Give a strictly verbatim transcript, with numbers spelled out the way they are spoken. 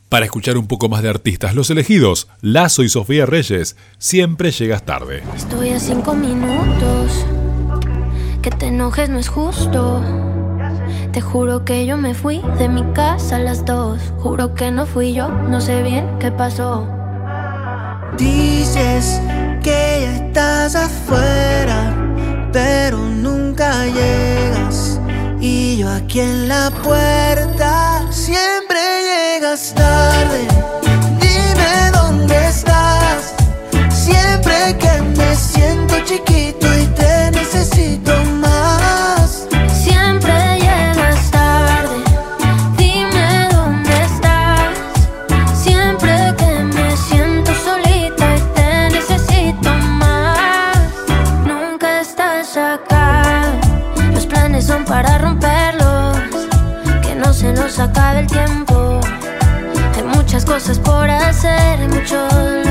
Para escuchar un poco más de artistas Los Elegidos, Lazo y Sofía Reyes, Siempre llegas tarde. Estoy a cinco minutos, que te enojes no es justo. Te juro que yo me fui de mi casa a las dos. Juro que no fui yo, no sé bien qué pasó. Dices que ya estás afuera, pero nunca llegas. Y yo aquí en la puerta, siempre llegas tarde. Dime dónde estás. Siempre que me siento chiquito y te necesito más. Siempre llegas tarde. Dime dónde estás. Siempre que me siento solita y te necesito más. Nunca estás acá. Los planes son para romperlos, que no se nos acabe el tiempo. Hay muchas cosas por hacer, hay mucho dolor.